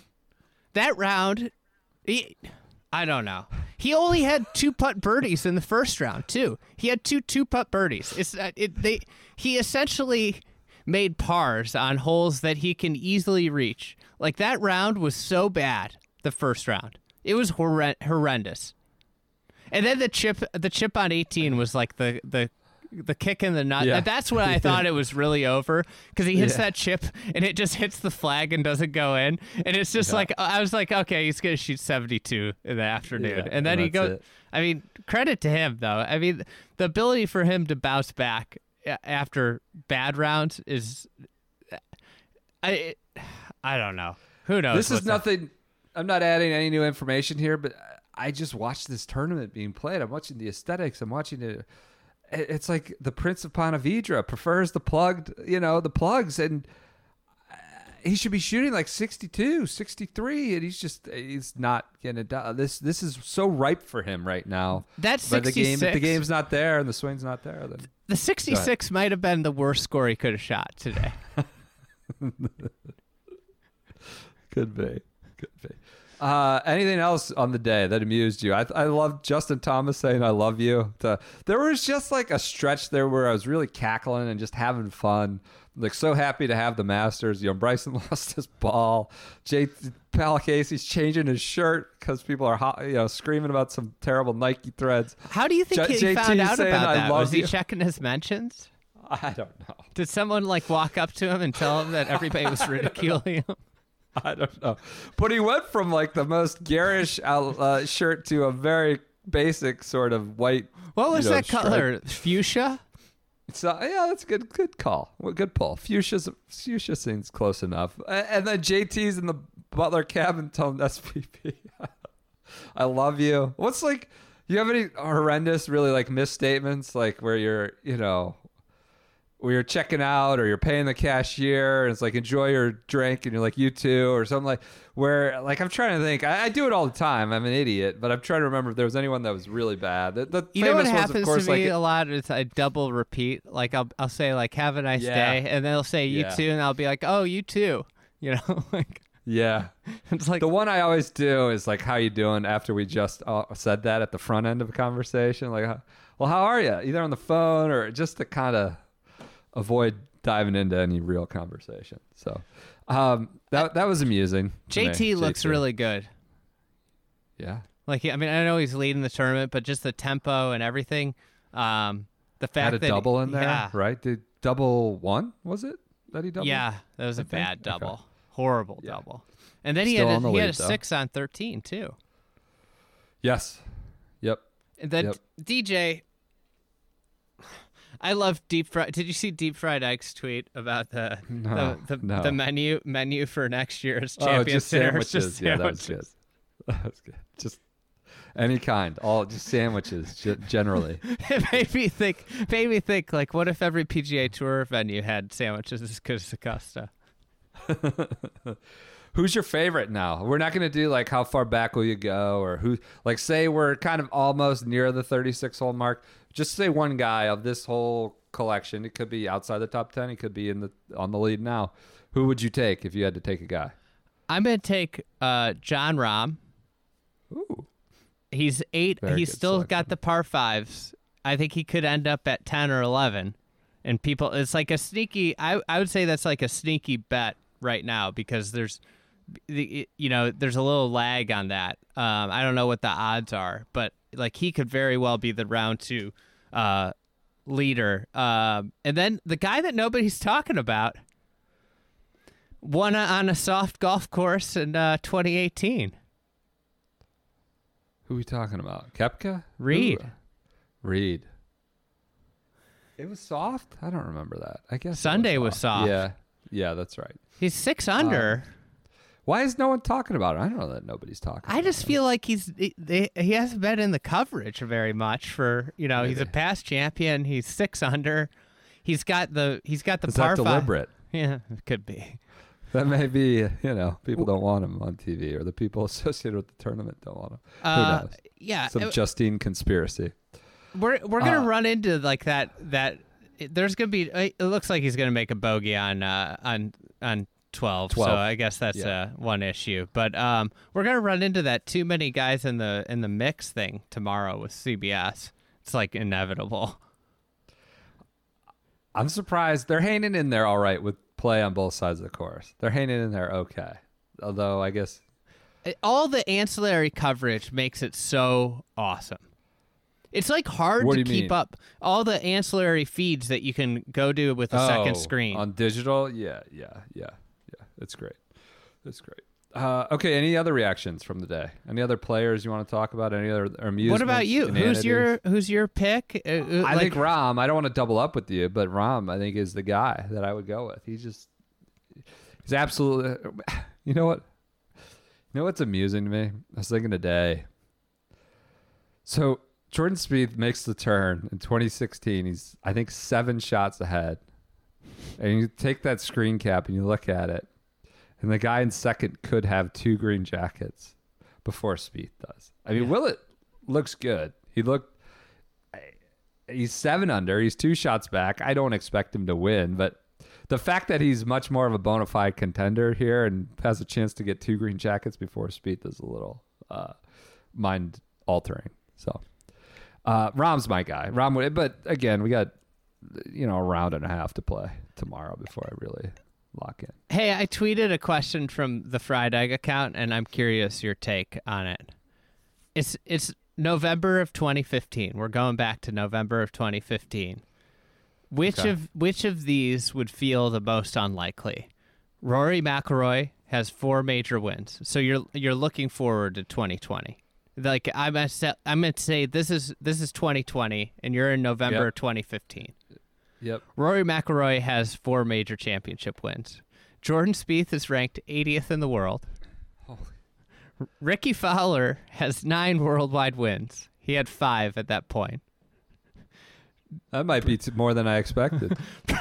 that round. He, I don't know. He only had two putt birdies in the first round too. He had two two putt birdies. It's uh, it they he essentially made pars on holes that he can easily reach. Like that round was so bad. The first round, it was horrend- horrendous. And then the chip the chip on eighteen was like the the. The kick in the nut. Yeah. That's when I thought it was really over because he hits Yeah. that chip and it just hits the flag and doesn't go in. And it's just Yeah. like, I was like, okay, he's going to shoot seventy-two in the afternoon. Yeah, and then and he that's goes, it. I mean, credit to him, though. I mean, the ability for him to bounce back a- after bad rounds is, I, I don't know. Who knows? this is what's up. nothing. I'm not adding any new information here, but I just watched this tournament being played. I'm watching the aesthetics. I'm watching it. It's like the Prince of Pontevedra prefers the plugged, you know, the plugs, and he should be shooting like sixty-two, sixty-three, and he's just he's not getting it done. This this is so ripe for him right now. That But the game, if the sixty-six game's not there and the swing's not there, then The sixty-six might have been the worst score he could have shot today. could be, could be. Uh, anything else on the day that amused you? I I love Justin Thomas saying "I love you." The, there was just like a stretch there where I was really cackling and just having fun. Like so happy to have the Masters. You know, Bryson lost his ball. Jay Palacasey's changing his shirt because people are hot, you know screaming about some terrible Nike threads. How do you think J- he J T found out saying, about "I that? love Was he you." checking his mentions? I don't know. Did someone like walk up to him and tell him that everybody was ridiculing him? I don't know. But he went from like the most garish uh, shirt to a very basic sort of white. What was you know, that color? Fuchsia? So yeah, that's a good, good call. Well, good pull. Fuchsia's, Fuchsia seems close enough. A- And then J T's in the Butler cabin telling S P P, "I love you." What's like? You have any horrendous, really like misstatements, like where you're, you know, where you're checking out or you're paying the cashier and it's like enjoy your drink and you're like you too or something like where like I'm trying to think. I, I do it all the time. I'm an idiot, but I'm trying to remember if there was anyone that was really bad. The, the You know what famous ones, happens of course, to me like a lot is I double repeat. Like I'll I'll say like "Have a nice Yeah. day," and they'll say "You Yeah. too," and I'll be like "Oh, you too." You know, like Yeah. It's like The one I always do is like, how you doing after we just uh, said that at the front end of a conversation. Like, uh, well, how are you? Either on the phone or just to kind of avoid diving into any real conversation. So um, that that was amusing. to J me. T looks J T. really good. Yeah. Like, I mean, I know he's leading the tournament, but just the tempo and everything. Um, the fact Had a that double in there, yeah, right? Did double one, was it? That he doubled? yeah, that was a I think? bad Okay. double, horrible Yeah. double. And then he Still had on the a, he had a lead, though. six on thirteen too. Yes. Yep. And then Yep. D J, I love deep fried. Did you see Deep Fried Ike's tweet about the No, the, the, no. the menu menu for next year's Oh, Champions just Dinner? was sandwiches. just Yeah, that was good. sandwiches. That was good. Just any kind. All just sandwiches, ge- generally. It made me think. Made me think. Like, what if every P G A Tour venue had sandwiches as good as Augusta? Who's your favorite now? We're not going to do like how far back will you go or who. Like, say we're kind of almost near the thirty-six hole mark. Just say one guy of this whole collection. It could be outside the top ten. It could be in the on the lead now. Who would you take if you had to take a guy? I'm gonna take uh, John Rahm. Ooh. He's eight. Very He's good still selection. got the par fives. I think he could end up at ten or eleven. And people, it's like a sneaky. I I would say that's like a sneaky bet right now because there's, the you know, there's a little lag on that. Um, I don't know what the odds are, but like he could very well be the round two uh, leader. Um, and then the guy that nobody's talking about won a, on a soft golf course in uh, twenty eighteen. Who are we talking about? Koepka? Reed. Ooh. Reed. It was soft? I don't remember that. I guess it Sunday was soft. Yeah. Yeah, that's right. He's six under. Why is no one talking about it? I don't know that nobody's talking I about just it. feel like he's he, they, he hasn't been in the coverage very much for you know he's a Maybe. past champion. He's six under. He's got the he's got the Is par that five. deliberate? Yeah, it could be. That may be, you know, people don't want him on T V or the people associated with the tournament don't want him. Uh, Who knows? Yeah, Some it- Justine conspiracy. we're we're gonna uh, run into like that that there's gonna be. It looks like he's gonna make a bogey on uh, on on twelve. So twelve. I guess that's Yeah. uh, one issue. But um, we're gonna run into that too many guys in the in the mix thing tomorrow with C B S. It's like inevitable. I'm surprised they're hanging in there all right with play on both sides of the course. They're hanging in there okay. Although I guess It- all the ancillary coverage makes it so awesome. It's like hard What to do you keep mean? up all the ancillary feeds that you can go to with a second Oh, screen. on digital. Yeah, yeah, yeah, yeah. It's great. It's great. Uh, okay. Any other reactions from the day? Any other players you want to talk about? Any other amusements? What about you? Who's your who's your pick? Uh, uh, I like- think Rom. I don't want to double up with you, but Rom, I think, is the guy that I would go with. He's just, he's absolutely. You know what? You know what's amusing to me? I was thinking today. So Jordan Spieth makes the turn in twenty sixteen. He's, I think, seven shots ahead. And you take that screen cap and you look at it, and the guy in second could have two green jackets before Spieth does. I mean, Willett looks good. He looked. He's seven under. He's two shots back. I don't expect him to win, but the fact that he's much more of a bona fide contender here and has a chance to get two green jackets before Spieth is a little uh, mind altering. So, uh, Rahm's my guy. Rahm, would- but again, we got you know a round and a half to play tomorrow before I really lock in. Hey, I tweeted a question from the Fried Egg account, and I'm curious your take on it. It's it's November of twenty fifteen. We're going back to November of twenty fifteen. Which Okay. of which of these would feel the most unlikely? Rory McIlroy has four major wins, so you're you're looking forward to twenty twenty. Like I'm gonna say, I'm gonna say this is this is twenty twenty, and you're in November Yep. twenty fifteen. Yep. Rory McIlroy has four major championship wins. Jordan Spieth is ranked eightieth in the world. R- Ricky Fowler has nine worldwide wins. He had five at that point. That might be t- more than I expected.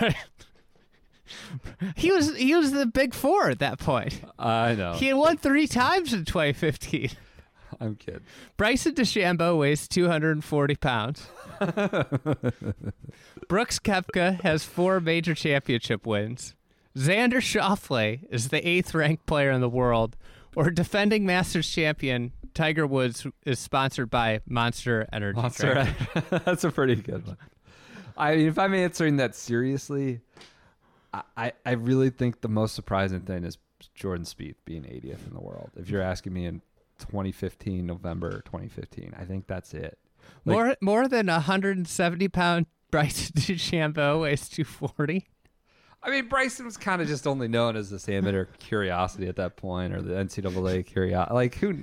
he was he was the big four at that point. I know. He had won three times in twenty fifteen. I'm kidding. Bryson DeChambeau weighs two hundred forty pounds. Brooks Koepka has four major championship wins. Xander Schauffele is the eighth ranked player in the world, or defending Masters champion Tiger Woods is sponsored by Monster Energy Monster drink. Energy. That's a pretty good one. I mean, if I'm answering that seriously, I, I, I really think the most surprising thing is Jordan Spieth being eightieth in the world. If you're asking me in twenty fifteen, November twenty fifteen, I think that's it. Like, More more than a one hundred seventy pound Bryson DeChambeau weighs two forty. I mean, Bryson was kind of just only known as this amateur curiosity at that point, or the N C double A curiosity. Like, who?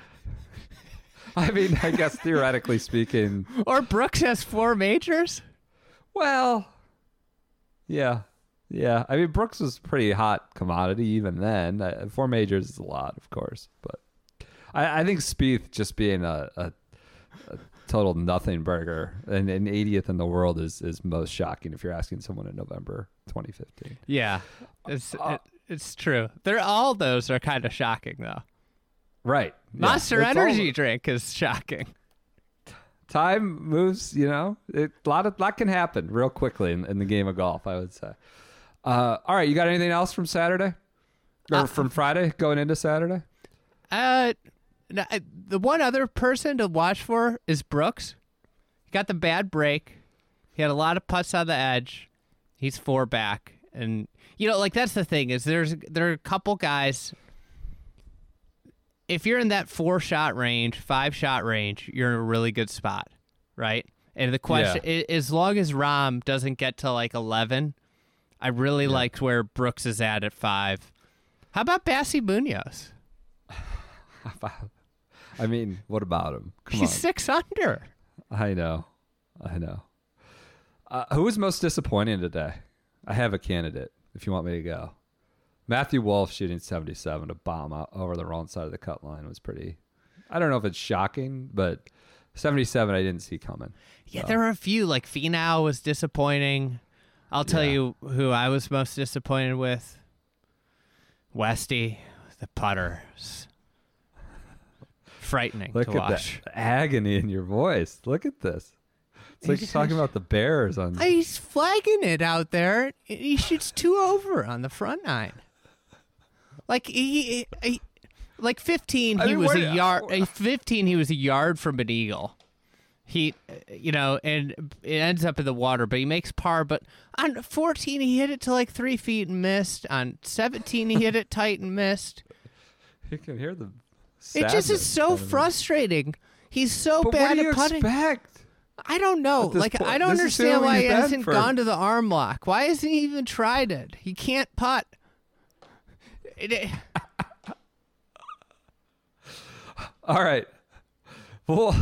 I mean, I guess theoretically speaking. Or Brooks has four majors? Well, yeah. Yeah. I mean, Brooks was a pretty hot commodity even then. Uh, four majors is a lot, of course. But I, I think Spieth just being a, a, a total nothing burger and an eightieth in the world is, is most shocking if you're asking someone in November twenty fifteen. Yeah, it's Uh, it, it's true. They're all those are kind of shocking though. Right. Yeah. Monster It's Energy all- drink is shocking. Time moves, you know, it, a lot of lot can happen real quickly in, in the game of golf, I would say. Uh, all right, you got anything else from Saturday or Uh, from Friday going into Saturday? Uh, no, I- the one other person to watch for is Brooks. He got the bad break. He had a lot of putts on the edge. He's four back, and you know, like that's the thing is there's there are a couple guys. If you're in that four shot range, five shot range, you're in a really good spot, right? And the question, i as long as Rahm doesn't get to like eleven, I really liked where Brooks is at at five. How about Bassi Munoz? I mean, what about him? Come He's on. six under. I know. I know. Uh, who was most disappointing today? I have a candidate if you want me to go. Matthew Wolff shooting seventy-seven to bomb out over the wrong side of the cut line was pretty. I don't know if it's shocking, but seventy-seven I didn't see coming. Yeah, there were a few. Like Finau was disappointing. I'll tell Yeah. you who I was most disappointed with. Westy, the putter. Was frightening Look to at watch. that agony in your voice. Look at this. It's like you're talking about the Bears on. He's flagging it out there. He shoots two over on the front nine. Like he, he like fifteen, I he mean, was where- a yard. uh, Fifteen, he was a yard from an eagle. He, uh, you know, and it ends up in the water, but he makes par. But on fourteen, he hit it to like three feet and missed. On seventeen, he hit it tight and missed. You can hear the. It just is sadness so coming in. frustrating. He's so But bad what do you at putting. expect? I don't know. At this Like point- I don't this is who understand why he he's been hasn't for- gone to the arm lock. Why hasn't he even tried it? He can't putt. It- it- All right. Well,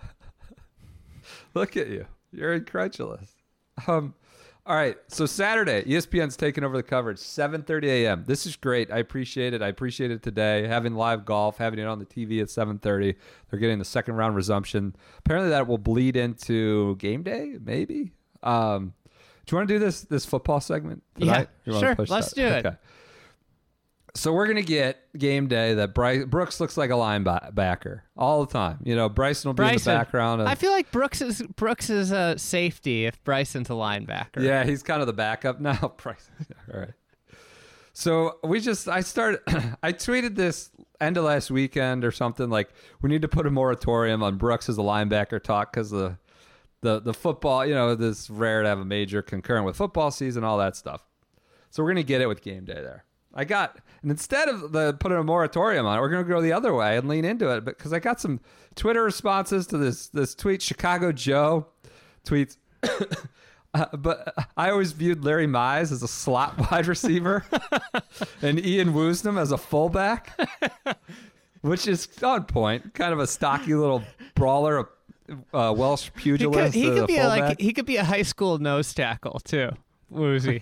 look at you. You're incredulous. Um, all right. So Saturday, E S P N's taking over the coverage, seven thirty a.m. This is great. I appreciate it. I appreciate it today. Having live golf, having it on the T V at seven thirty. They're getting the second round resumption. Apparently that will bleed into game day, maybe. Um, do you want to do this this football segment tonight? Yeah, You wanna sure. push Let's that? do it. Okay. So we're going to get game day that Bryce, Brooks looks like a linebacker all the time. You know, Bryson will be Bryson. in the background. Of, I feel like Brooks is Brooks is a safety if Bryson's a linebacker. yeah, he's kind of the backup now. Bryson. All right. So we just, I started, I tweeted this end of last weekend or something like, we need to put a moratorium on Brooks as a linebacker talk because the, the, the football, you know, this rare to have a major concurrent with football season, all that stuff. So we're going to get it with game day there. I got, and instead of the putting a moratorium on it, we're going to go the other way and lean into it because I got some Twitter responses to this this tweet. Chicago Joe tweets, uh, but I always viewed Larry Mize as a slot wide receiver and Ian Woosnam as a fullback, which is on point. Kind of a stocky little brawler, uh, Welsh he could, pugilist. he uh, could be a, like fullback. he could be a high school nose tackle too. Woozy.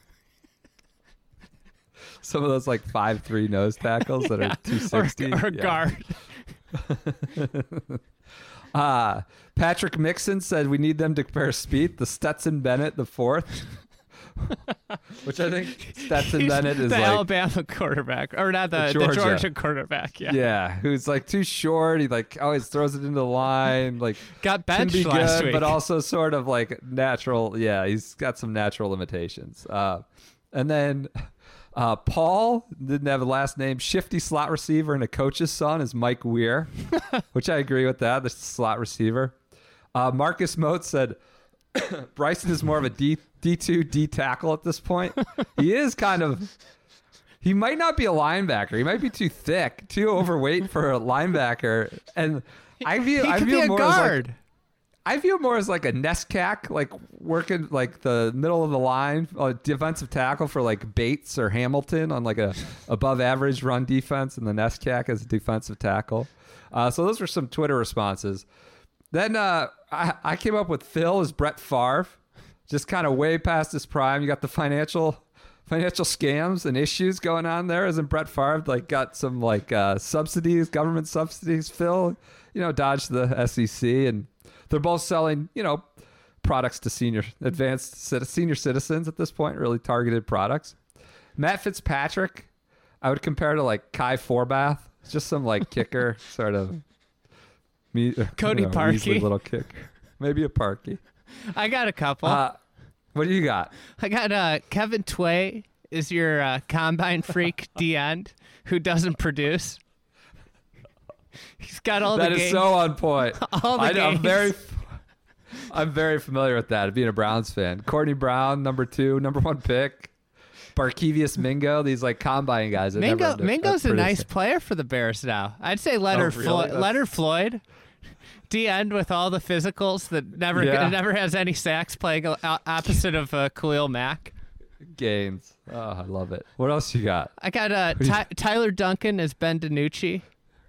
Some of those like five three nose tackles that are two sixty. or, or Yeah. guard. Uh, Patrick Mixon said we need them to compare Spieth to Stetson Bennett the fourth, which I think Stetson He's Bennett is the like, Alabama quarterback, or not the, the, Georgia. Georgia. quarterback. Yeah, yeah, who's like too short. He like always throws it into the line. Like got can benched be last good, week. but also sort of like natural. Yeah, he's got some natural limitations. Uh, and then Uh, Paul didn't have a last name. Shifty slot receiver and a coach's son is Mike Weir, which I agree with that. The slot receiver. Uh, Marcus Moat said Bryson is more of a D, D2, D tackle at this point. He is kind of, he might not be a linebacker. He might be too thick, too overweight for a linebacker. And I view, He I could view be a more as like, guard. I view him more as like a Nescac, like working like the middle of the line, a defensive tackle for like Bates or Hamilton on like a above average run defense, and the Nescac as a defensive tackle. Uh, so those were some Twitter responses. Then uh, I, I came up with Phil as Brett Favre, just kind of way past his prime. You got the financial financial scams and issues going on there. Isn't Brett Favre like got some like uh, subsidies, government subsidies? Phil, you know, dodged the S E C, and they're both selling, you know, products to senior, advanced senior citizens at this point, really targeted products. Matt Fitzpatrick, I would compare to like Kai Forbath, just some like kicker sort of. Me, Cody you know, Parkey. measly little kicker, maybe a Parkey. I got a couple. Uh, what do you got? I got uh, Kevin Tway is your uh, combine freak D end who doesn't produce. He's got all That the is games. so on point. All the I, games. I'm very, I'm very familiar with that. Being a Browns fan, Courtney Brown, number two, number one pick. Barkevius Mingo, these like combine guys. That Mingo, never, Mingo's uh, a nice produced. player for the Bears now. I'd say Leonard, Oh, really? Floyd, That's- Leonard Floyd, D end with all the physicals that never Yeah. never has any sacks, playing o- opposite of uh, Khalil Mack. Gains. Oh, I love it. What else you got? I got uh, do you- Ty- Tyler Duncan as Ben DiNucci.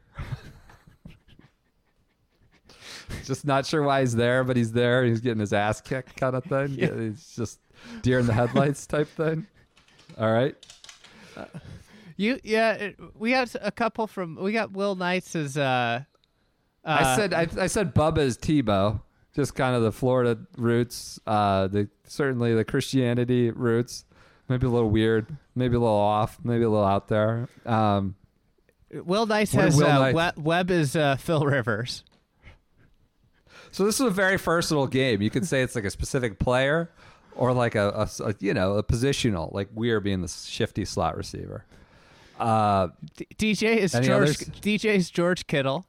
Just not sure why he's there, but he's there. He's getting his ass kicked, kind of thing. Yeah. Yeah, he's just deer in the headlights type thing. All right. You yeah, it, we got a couple from we got Will Knights as uh, uh I said I, I said Bubba is Tebow, just kind of the Florida roots, uh, the certainly the Christianity roots. Maybe a little weird, maybe a little off, maybe a little out there. Um, Will Knights What has did Will uh, Knight- We- Webb is uh, Phil Rivers. so this is a very versatile game. You could say it's like a specific player, or like a, a- a you know a positional, like Weir being the shifty slot receiver. Uh, D- DJ is Any George. others? D J is George Kittle.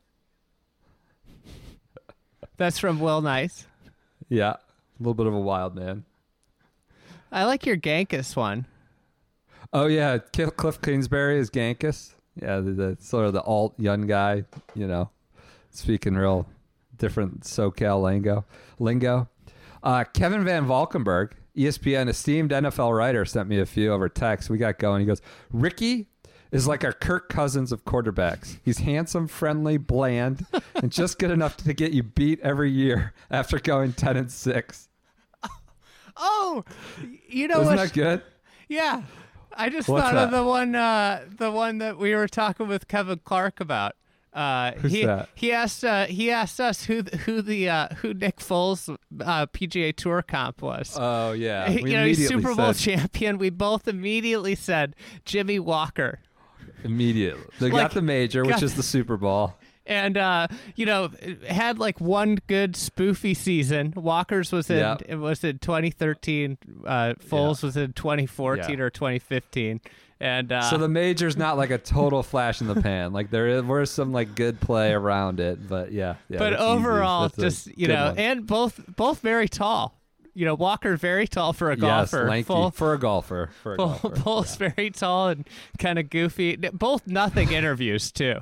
That's from Will Knights. yeah, a little bit of a wild man. I like your Gankus one. Oh yeah, Ki- Cliff Kingsbury is Gankus. Yeah, the, the sort of the alt young guy, you know, speaking real different SoCal lingo. Lingo. Uh, Kevin Van Valkenburg, E S P N esteemed N F L writer, sent me a few over text. We got going. He goes, Ricky is like our Kirk Cousins of quarterbacks. He's handsome, friendly, bland, and just good enough to get you beat every year after going ten and six. Oh, you know Isn't what? that good? Yeah, I just What's thought of that? the one, uh, the one that we were talking with Kevin Clark about. Uh, Who's he that? he asked uh, he asked us who the, who the uh, who Nick Foles uh, P G A Tour comp was. Oh yeah, you we know, he's immediately Super Bowl said- champion. We both immediately said Jimmy Walker. Immediately. They Like, got the major, which got- is the Super Bowl. And uh, you know, had like one good spoofy season. Walker's was in Yep. it was in twenty thirteen. Uh, Foles Yeah. was in twenty fourteen Yeah. or twenty fifteen. And uh, So the major's not like a total flash in the pan. Like there is, were some like good play around it, but yeah. yeah but that's easy. overall, That's a just you good know, one. and both both very tall. You know, Walker very tall for a yes, golfer. lanky Full, for a golfer. For a full, golfer. Foles very tall and kind of goofy. Both nothing interviews too.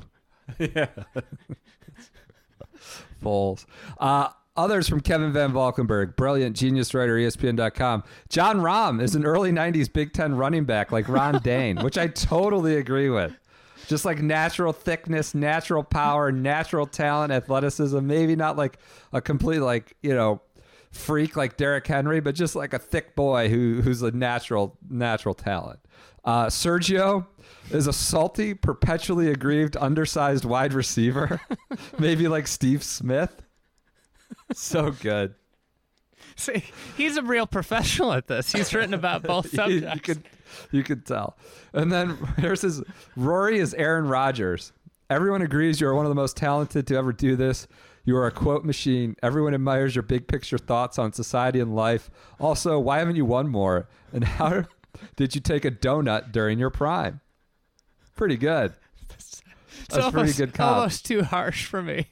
Foles. Uh, others from Kevin Van Valkenburg, brilliant genius writer, E S P N dot com. John Rahm is an early nineties Big Ten running back like Ron Dane, which I totally agree with. Just like natural thickness, natural power, natural talent, athleticism. Maybe not like a complete like, you know, freak like Derrick Henry, but just like a thick boy who who's a natural natural talent. Uh, Sergio is a salty, perpetually aggrieved, undersized wide receiver, maybe like Steve Smith. So good. See, he's a real professional at this. He's written about both you, subjects. you could you could tell. And then here's his Rory is Aaron Rodgers. Everyone agrees you are one of the most talented to ever do this. You are a quote machine. Everyone admires your big picture thoughts on society and life. Also, why haven't you won more? And how Did you take a donut during your prime? Pretty good. It's That's almost, pretty good comp. almost too harsh for me.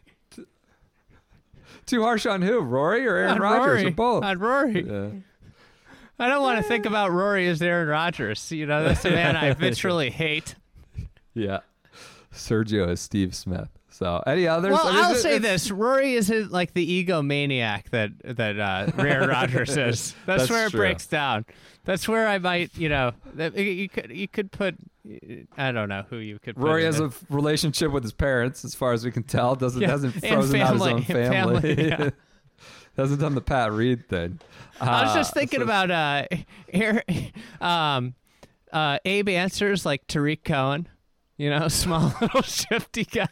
Too harsh on who? Rory or Aaron On Rodgers Rory. or both? On Rory. Yeah. I don't want to think about Rory as Aaron Rodgers. You know, that's a man I literally hate. Yeah. Sergio is Steve Smith. So any others? Well, I mean, I'll it- say it's- this: Rory isn't like the egomaniac that that uh, Aaron Rodgers is. That's, That's where it true. breaks down. That's where I might, you know, that you could you could put. I don't know who you could. Put Rory in has it. a f- relationship with his parents, as far as we can tell. Doesn't Yeah, hasn't and frozen out his family, own and family. family, yeah. Hasn't done the Pat Reed thing. I was Uh, just thinking so- about uh, Aaron, um, uh, Abe Answers like Tariq Cohen. You know, small little shifty guy.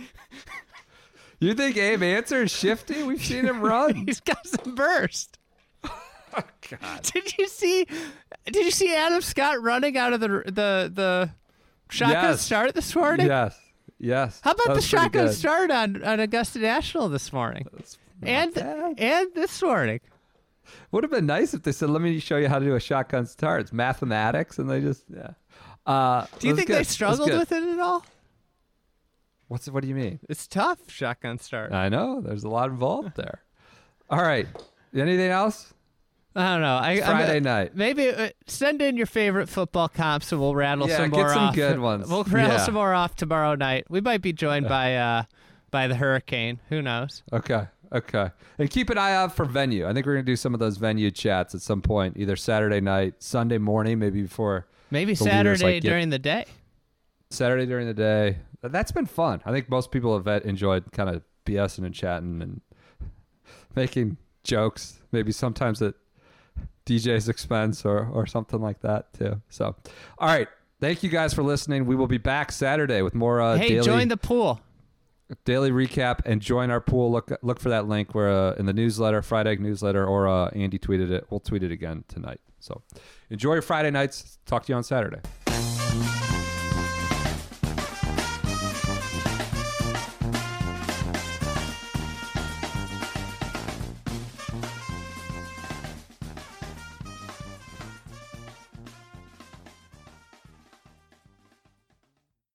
You think Abe Answer is shifty? We've seen him run. He's got some burst. Oh, God. Did you see? Did you see Adam Scott running out of the the the shotgun Yes. start this morning? Yes. Yes. How That about the was pretty shotgun good. start on, on Augusta National this morning? And bad. and this morning. Would have been nice if they said, "Let me show you how to do a shotgun start." It's mathematics, and they just yeah. Uh, Do you it was think good. they It was struggled good. with it at all? What's what do you mean? It's tough, shotgun start. I know there's a lot involved there. All right. Anything else? I don't know. I, I'm Friday gonna- night. Maybe uh, send in your favorite football comps and we'll rattle Yeah, some get more some off. good ones. We'll rattle Yeah. some more off tomorrow night. We might be joined by uh by the hurricane. Who knows? Okay. Okay. And keep an eye out for venue. I think we're gonna do some of those venue chats at some point, either Saturday night, Sunday morning, maybe before Maybe The leaders, Saturday like, get- during the day. Saturday during the day. That's been fun. I think most people have enjoyed kind of BSing and chatting and making jokes, maybe sometimes at D J's expense or, or something like that too. So, all right. Thank you guys for listening. We will be back Saturday with more uh, Hey, daily, join the pool. daily recap and join our pool. Look look for that link where uh, in the newsletter, Friday newsletter, or uh, Andy tweeted it. We'll tweet it again tonight. So enjoy your Friday nights. Talk to you on Saturday.